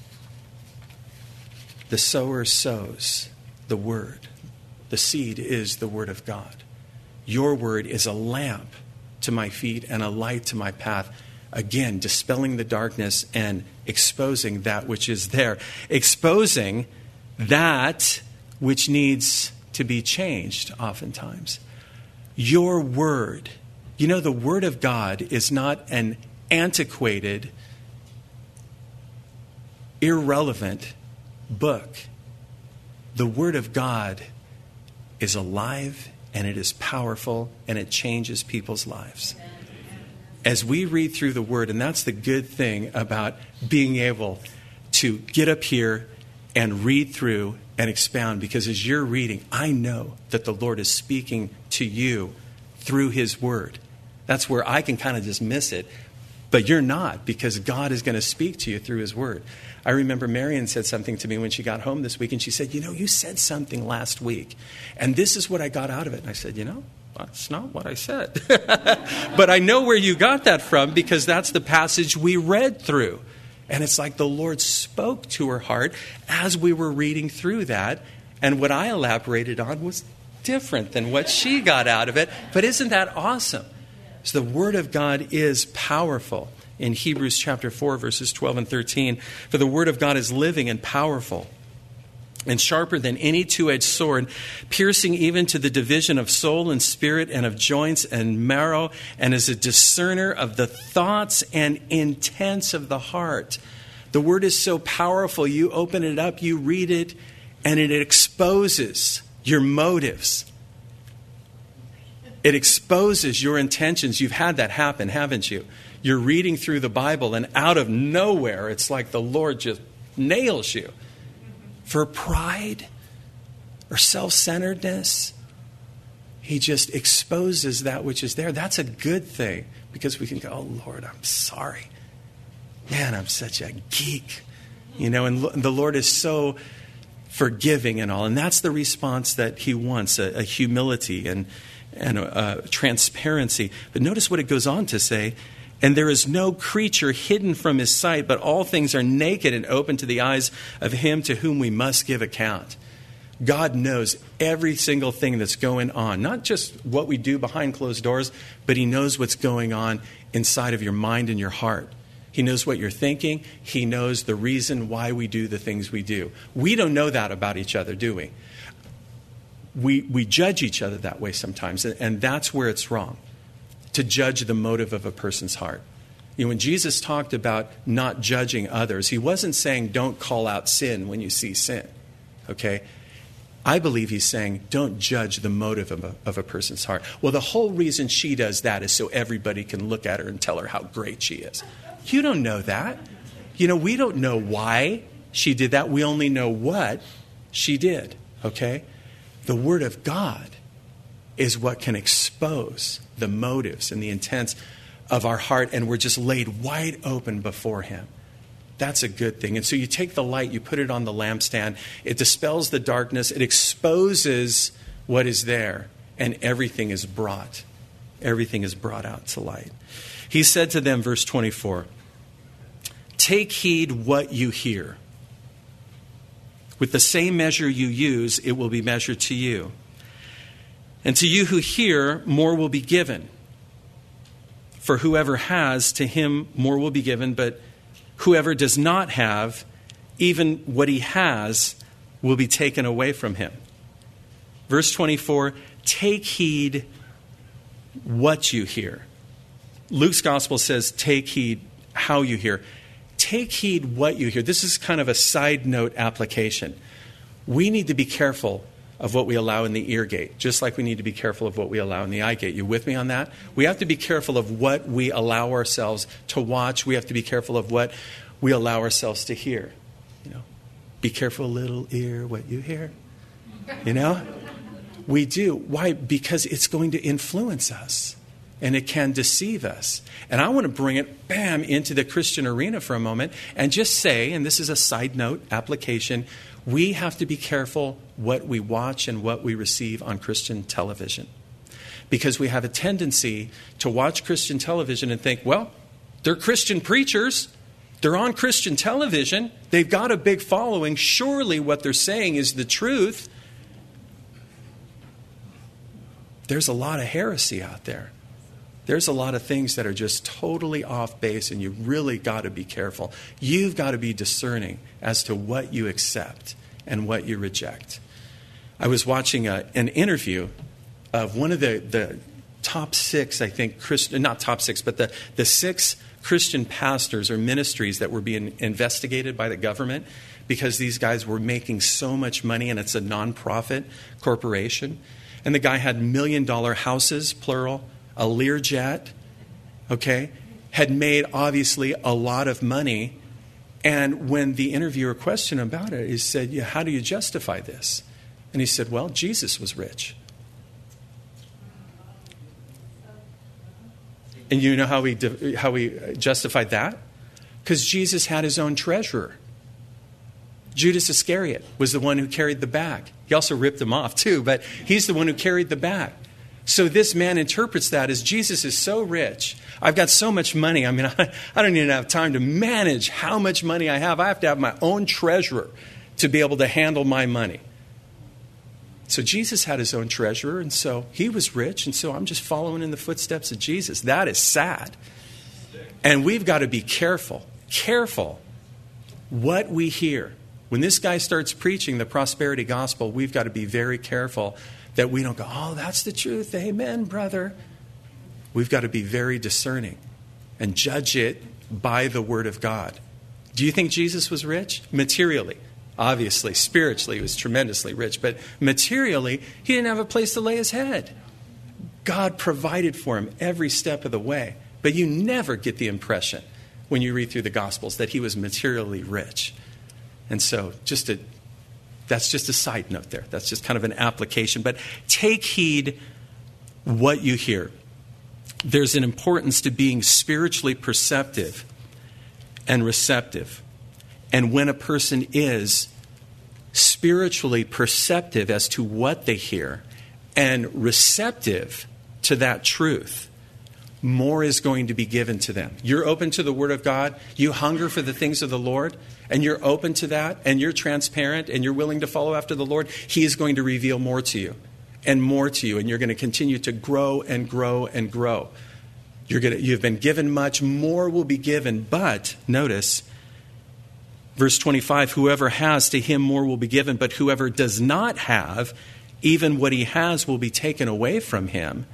The sower sows the word. The seed is the word of God. Your word is a lamp to my feet and a light to my path. Again, dispelling the darkness and exposing that which is there. Exposing that which needs to be changed oftentimes. Your word. You know, the word of God is not an antiquated, irrelevant book. The word of God is alive and it is powerful and it changes people's lives. As we read through the word, and that's the good thing about being able to get up here and read through and expound, because as you're reading, I know that the Lord is speaking to you through his word. That's where I can kind of just miss it. But you're not, because God is going to speak to you through his word. I remember Marion said something to me when she got home this week, and she said, you know, you said something last week, and this is what I got out of it. And I said, you know, that's not what I said. But I know where you got that from, because that's the passage we read through. And it's like the Lord spoke to her heart as we were reading through that. And what I elaborated on was different than what she got out of it. But isn't that awesome? So the word of God is powerful. In Hebrews chapter four, verses twelve and thirteen, for the word of God is living and powerful and sharper than any two-edged sword, piercing even to the division of soul and spirit and of joints and marrow, and is a discerner of the thoughts and intents of the heart. The word is so powerful. You open it up, you read it, and it exposes your motives. It exposes your intentions. You've had that happen, haven't you? You're reading through the Bible, and out of nowhere, it's like the Lord just nails you. For pride or self-centeredness, he just exposes that which is there. That's a good thing, because we can go, oh, Lord, I'm sorry. Man, I'm such a geek. You know, and the Lord is so forgiving and all. And that's the response that he wants, a, a humility and, and a, a transparency. But notice what it goes on to say. And there is no creature hidden from his sight, but all things are naked and open to the eyes of him to whom we must give account. God knows every single thing that's going on, not just what we do behind closed doors, but he knows what's going on inside of your mind and your heart. He knows what you're thinking. He knows the reason why we do the things we do. We don't know that about each other, do we? We, we judge each other that way sometimes, and that's where it's wrong. To judge the motive of a person's heart. You know, when Jesus talked about not judging others, he wasn't saying don't call out sin when you see sin. Okay? I believe he's saying don't judge the motive of a, of a person's heart. Well, the whole reason she does that is so everybody can look at her and tell her how great she is. You don't know that. You know, we don't know why she did that. We only know what she did. Okay? The Word of God is what can expose the motives and the intents of our heart, and we're just laid wide open before him. That's a good thing. And so you take the light, you put it on the lampstand, it dispels the darkness, it exposes what is there, and everything is brought. Everything is brought out to light. He said to them, verse twenty-four, take heed what you hear. With the same measure you use, it will be measured to you. And to you who hear, more will be given. For whoever has, to him more will be given. But whoever does not have, even what he has will be taken away from him. Verse twenty-four, take heed what you hear. Luke's gospel says, take heed how you hear. Take heed what you hear. This is kind of a side note application. We need to be careful of what we allow in the ear gate, just like we need to be careful of what we allow in the eye gate. You with me on that? We have to be careful of what we allow ourselves to watch. We have to be careful of what we allow ourselves to hear. You know, be careful, little ear, what you hear. You know? We do. Why? Because it's going to influence us, and it can deceive us. And I want to bring it, bam, into the Christian arena for a moment and just say, and this is a side note application, we have to be careful what we watch and what we receive on Christian television. Because we have a tendency to watch Christian television and think, well, they're Christian preachers. They're on Christian television. They've got a big following. Surely what they're saying is the truth. There's a lot of heresy out there. There's a lot of things that are just totally off base, and you really got to be careful. You've got to be discerning as to what you accept and what you reject. I was watching a, an interview of one of the, the top six, I think, Christian, not top six, but the, the six Christian pastors or ministries that were being investigated by the government because these guys were making so much money, and it's a nonprofit corporation. And the guy had million-dollar houses, plural, a Learjet, okay, had made, obviously, a lot of money. And when the interviewer questioned him about it, he said, yeah, how do you justify this? And he said, well, Jesus was rich. And you know how we, how we justified that? Because Jesus had his own treasurer. Judas Iscariot was the one who carried the bag. He also ripped him off too, but he's the one who carried the bag. So this man interprets that as Jesus is so rich. I've got so much money. I mean, I, I don't even have time to manage how much money I have. I have to have my own treasurer to be able to handle my money. So Jesus had his own treasurer, and so he was rich, and so I'm just following in the footsteps of Jesus. That is sad. And we've got to be careful, careful what we hear When this guy starts preaching the prosperity gospel, we've got to be very careful that we don't go, oh, that's the truth. Amen, brother. We've got to be very discerning and judge it by the word of God. Do you think Jesus was rich? Materially. Obviously, spiritually, he was tremendously rich. But materially, he didn't have a place to lay his head. God provided for him every step of the way. But you never get the impression when you read through the Gospels that he was materially rich. And so just a, that's just a side note there. That's just kind of an application. But take heed what you hear. There's an importance to being spiritually perceptive and receptive. And when a person is spiritually perceptive as to what they hear and receptive to that truth, more is going to be given to them. You're open to the Word of God. You hunger for the things of the Lord, and you're open to that, and you're transparent, and you're willing to follow after the Lord. He is going to reveal more to you and more to you, and you're going to continue to grow and grow and grow. You're going to, you've been given much, more will be given. But, notice, verse twenty-five, whoever has, to him more will be given, but whoever does not have, even what he has will be taken away from him.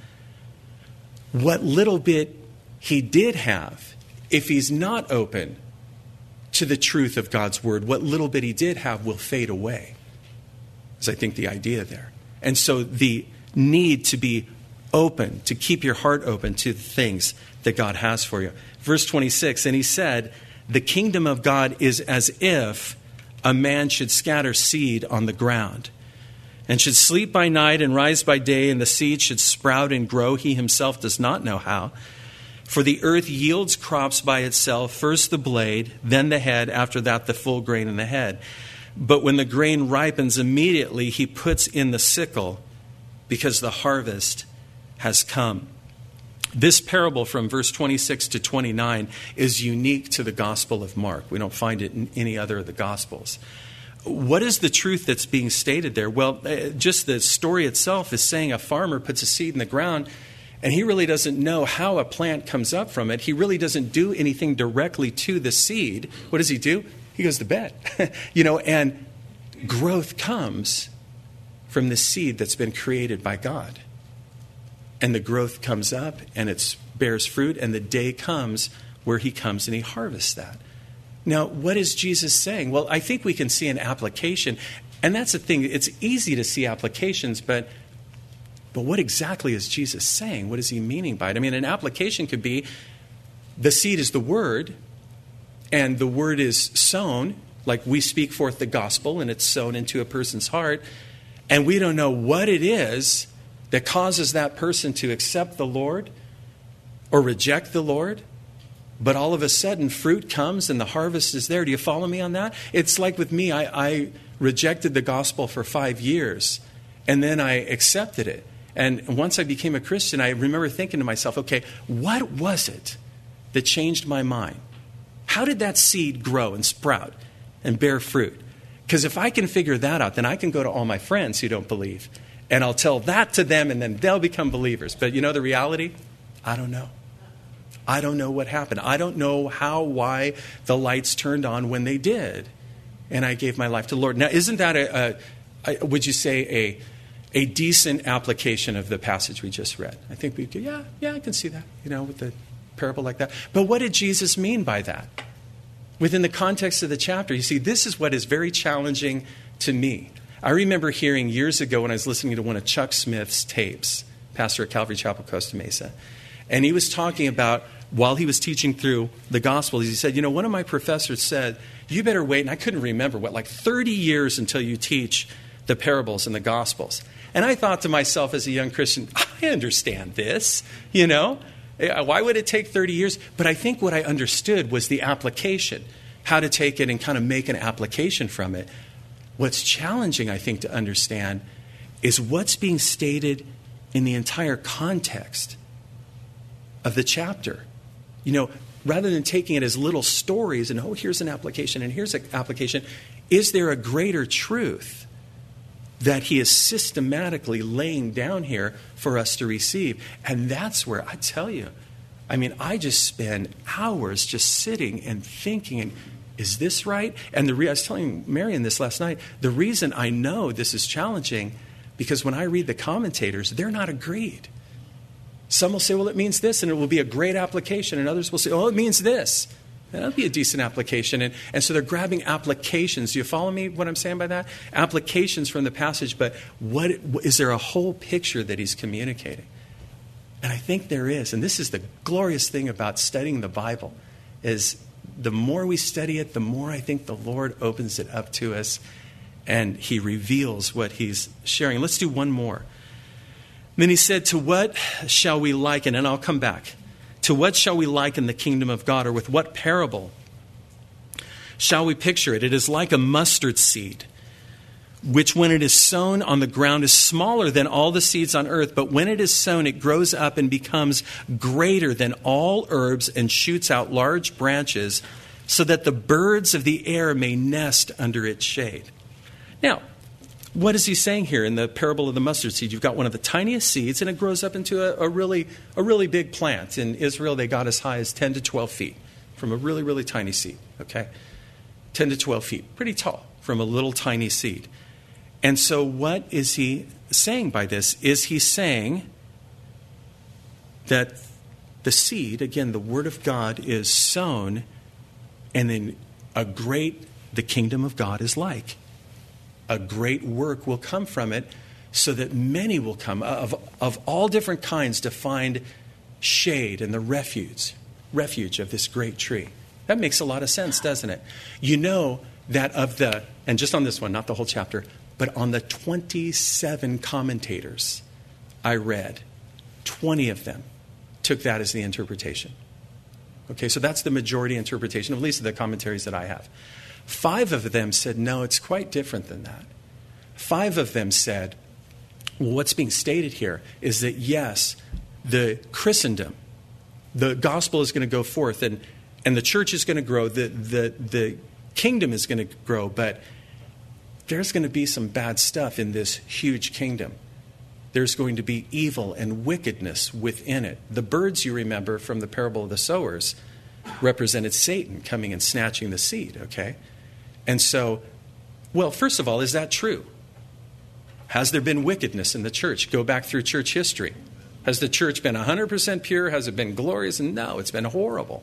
What little bit he did have, if he's not open to the truth of God's word, what little bit he did have will fade away, is I think the idea there. And so the need to be open, to keep your heart open to the things that God has for you. Verse twenty-six, and he said, the kingdom of God is as if a man should scatter seed on the ground, and should sleep by night and rise by day, and the seed should sprout and grow. He himself does not know how. For the earth yields crops by itself, first the blade, then the head, after that the full grain in the head. But when the grain ripens, immediately he puts in the sickle, because the harvest has come. This parable from verse twenty-six to twenty-nine is unique to the Gospel of Mark. We don't find it in any other of the Gospels. What is the truth that's being stated there? Well, just the story itself is saying a farmer puts a seed in the ground, and he really doesn't know how a plant comes up from it. He really doesn't do anything directly to the seed. What does he do? He goes to bed. you know, and growth comes from the seed that's been created by God. And the growth comes up, and it bears fruit, and the day comes where he comes and he harvests that. Now, what is Jesus saying? Well, I think we can see an application. And that's the thing. It's easy to see applications, but but what exactly is Jesus saying? What is he meaning by it? I mean, an application could be the seed is the word, and the word is sown, like we speak forth the gospel, and it's sown into a person's heart, and we don't know what it is that causes that person to accept the Lord or reject the Lord. But all of a sudden, fruit comes and the harvest is there. Do you follow me on that? It's like with me, I, I rejected the gospel for five years, and then I accepted it. And once I became a Christian, I remember thinking to myself, okay, what was it that changed my mind? How did that seed grow and sprout and bear fruit? Because if I can figure that out, then I can go to all my friends who don't believe, and I'll tell that to them, and then they'll become believers. But you know the reality? I don't know. I don't know what happened. I don't know how, why the lights turned on when they did. And I gave my life to the Lord. Now, isn't that, a, a, a would you say, a, a decent application of the passage we just read? I think we could, yeah, yeah, I can see that, you know, with the parable like that. But what did Jesus mean by that? Within the context of the chapter, you see, this is what is very challenging to me. I remember hearing years ago when I was listening to one of Chuck Smith's tapes, pastor at Calvary Chapel, Costa Mesa. And he was talking about, while he was teaching through the Gospels, he said, you know, one of my professors said, you better wait, and I couldn't remember, what, like thirty years until you teach the parables and the Gospels. And I thought to myself as a young Christian, I understand this, you know. Why would it take thirty years? But I think what I understood was the application, how to take it and kind of make an application from it. What's challenging, I think, to understand is what's being stated in the entire context of the chapter. You know, rather than taking it as little stories and, oh, here's an application and here's an application, is there a greater truth that he is systematically laying down here for us to receive? And that's where, I tell you, I mean, I just spend hours just sitting and thinking and is this right? And the re- I was telling Marion this last night, the reason I know this is challenging, because when I read the commentators, they're not agreed. Some will say, well, it means this, and it will be a great application. And others will say, oh, it means this. That'll be a decent application. And, and so they're grabbing applications. Do you follow me what I'm saying by that? Applications from the passage, but what is there a whole picture that he's communicating? And I think there is. And this is the glorious thing about studying the Bible, is the more we study it, the more I think the Lord opens it up to us and he reveals what he's sharing. Let's do one more. Then he said, to what shall we liken? And I'll come back. To what shall we liken the kingdom of God, or with what parable shall we picture it? It is like a mustard seed, which when it is sown on the ground is smaller than all the seeds on earth. But when it is sown, it grows up and becomes greater than all herbs and shoots out large branches, so that the birds of the air may nest under its shade. Now, what is he saying here in the parable of the mustard seed? You've got one of the tiniest seeds, and it grows up into a, a really a really big plant. In Israel, they got as high as ten to twelve feet from a really, really tiny seed, okay? ten to twelve feet, pretty tall from a little tiny seed. And so what is he saying by this? Is he saying that the seed, again, the word of God is sown, and then a great, the kingdom of God is like. A great work will come from it, so that many will come of, of all different kinds to find shade and the refuge, refuge of this great tree. That makes a lot of sense, doesn't it? You know that of the, and just on this one, not the whole chapter, but on the twenty-seven commentators I read, twenty of them took that as the interpretation. Okay, so that's the majority interpretation, at least of the commentaries that I have. Five of them said, no, it's quite different than that. Five of them said, well, what's being stated here is that, yes, the Christendom, the gospel is going to go forth, and, and the church is going to grow, the, the, the kingdom is going to grow, but there's going to be some bad stuff in this huge kingdom. There's going to be evil and wickedness within it. The birds, you remember from the parable of the sowers, represented Satan coming and snatching the seed, okay? And so, well, first of all, is that true? Has there been wickedness in the church? Go back through church history. Has the church been one hundred percent pure? Has it been glorious? No, it's been horrible.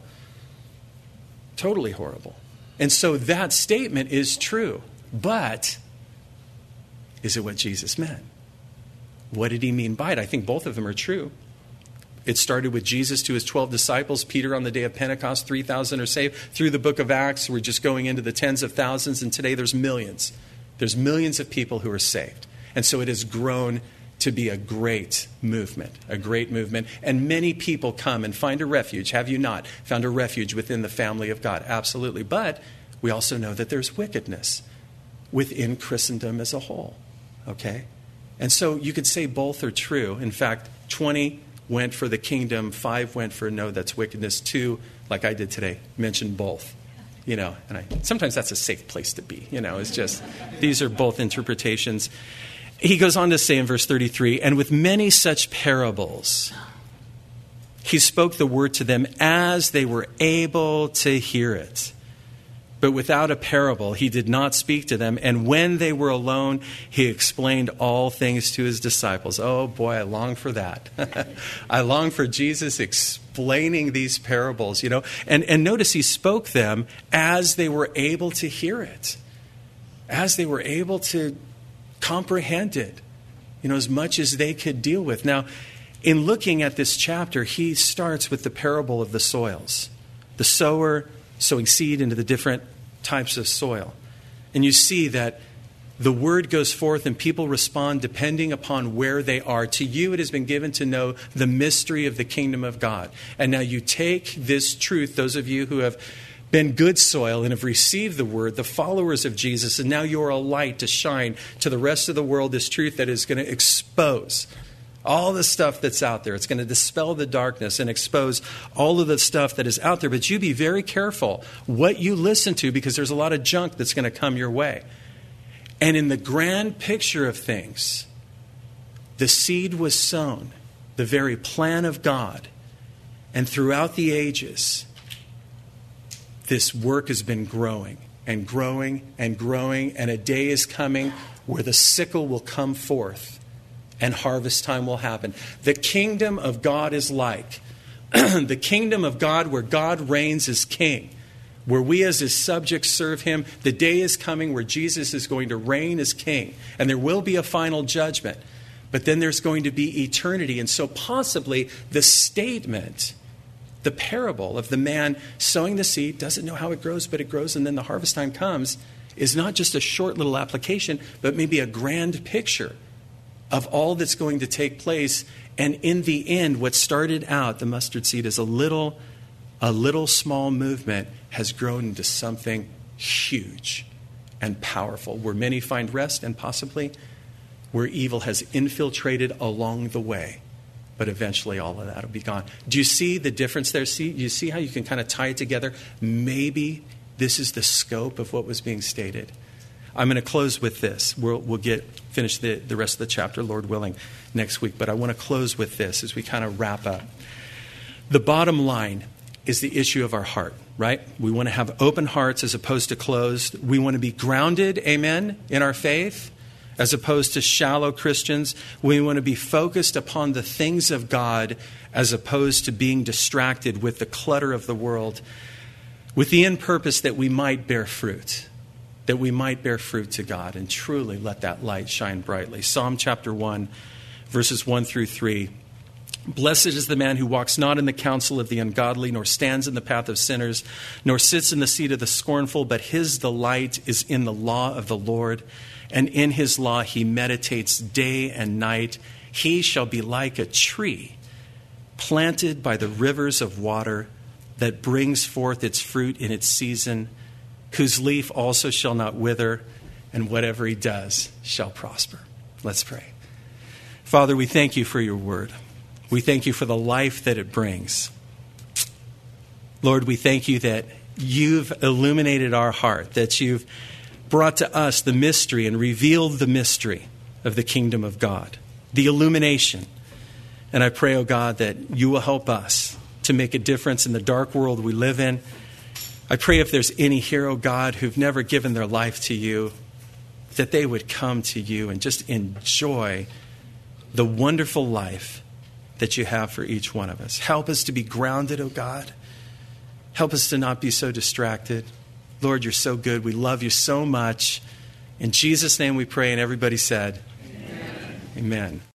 Totally horrible. And so that statement is true. But is it what Jesus meant? What did he mean by it? I think both of them are true. It started with Jesus to his twelve disciples. Peter on the day of Pentecost, three thousand are saved. Through the book of Acts, we're just going into the tens of thousands. And today there's millions. There's millions of people who are saved. And so it has grown to be a great movement, a great movement. And many people come and find a refuge. Have you not found a refuge within the family of God? Absolutely. But we also know that there's wickedness within Christendom as a whole. Okay? And so you could say both are true. In fact, twenty went for the kingdom, five went for no, that's wickedness. Two, like I did today, mentioned both. You know, and I, sometimes that's a safe place to be. You know, it's just, these are both interpretations. He goes on to say in verse thirty-three, and with many such parables, he spoke the word to them as they were able to hear it. But without a parable, he did not speak to them. And when they were alone, he explained all things to his disciples. Oh, boy, I long for that. I long for Jesus explaining these parables, you know. And, and notice he spoke them as they were able to hear it, as they were able to comprehend it, you know, as much as they could deal with. Now, in looking at this chapter, he starts with the parable of the soils, the sower sowing seed into the different types of soil. And you see that the word goes forth and people respond depending upon where they are. To you, it has been given to know the mystery of the kingdom of God. And now you take this truth, those of you who have been good soil and have received the word, the followers of Jesus, and now you're a light to shine to the rest of the world this truth that is going to expose all the stuff that's out there. It's going to dispel the darkness and expose all of the stuff that is out there. But you be very careful what you listen to, because there's a lot of junk that's going to come your way. And in the grand picture of things, the seed was sown, the very plan of God. And throughout the ages, this work has been growing and growing and growing, and a day is coming where the sickle will come forth and harvest time will happen. The kingdom of God is like the kingdom of God where God reigns as king, where we as his subjects serve him. The day is coming where Jesus is going to reign as king, and there will be a final judgment. But then there's going to be eternity. And so possibly the statement, the parable of the man sowing the seed, doesn't know how it grows, but it grows, and then the harvest time comes, is not just a short little application, but maybe a grand picture of all that's going to take place. And in the end, what started out, the mustard seed, as a little, a little small movement, has grown into something huge and powerful, where many find rest, and possibly where evil has infiltrated along the way. But eventually all of that will be gone. Do you see the difference there? See, you see how you can kind of tie it together? Maybe this is the scope of what was being stated. I'm going to close with this. We'll, we'll get finish the, the rest of the chapter, Lord willing, next week. But I want to close with this as we kind of wrap up. The bottom line is the issue of our heart, right? We want to have open hearts as opposed to closed. We want to be grounded, amen, in our faith, as opposed to shallow Christians. We want to be focused upon the things of God as opposed to being distracted with the clutter of the world, with the end purpose that we might bear fruit, that we might bear fruit to God and truly let that light shine brightly. Psalm chapter one, verses one through three. Blessed is the man who walks not in the counsel of the ungodly, nor stands in the path of sinners, nor sits in the seat of the scornful, but his delight is in the law of the Lord, and in his law he meditates day and night. He shall be like a tree planted by the rivers of water that brings forth its fruit in its season, whose leaf also shall not wither, and whatever he does shall prosper. Let's pray. Father, we thank you for your word. We thank you for the life that it brings. Lord, we thank you that you've illuminated our heart, that you've brought to us the mystery and revealed the mystery of the kingdom of God, the illumination. And I pray, oh God, that you will help us to make a difference in the dark world we live in. I pray if there's any here, oh God, who've never given their life to you, that they would come to you and just enjoy the wonderful life that you have for each one of us. Help us to be grounded, oh God. Help us to not be so distracted. Lord, you're so good. We love you so much. In Jesus' name we pray, and everybody said, Amen. Amen.